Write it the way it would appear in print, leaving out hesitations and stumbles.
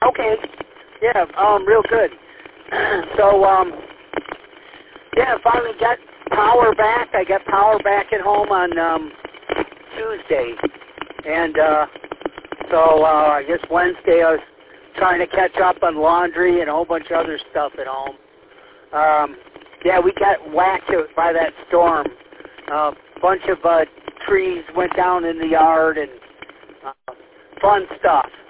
Okay. Yeah, real good. So, yeah, finally got power back. I got power back at home on Tuesday. And so I guess Wednesday I was trying to catch up on laundry and a whole bunch of other stuff at home. Yeah, we got whacked by that storm. A bunch of trees went down in the yard and fun stuff.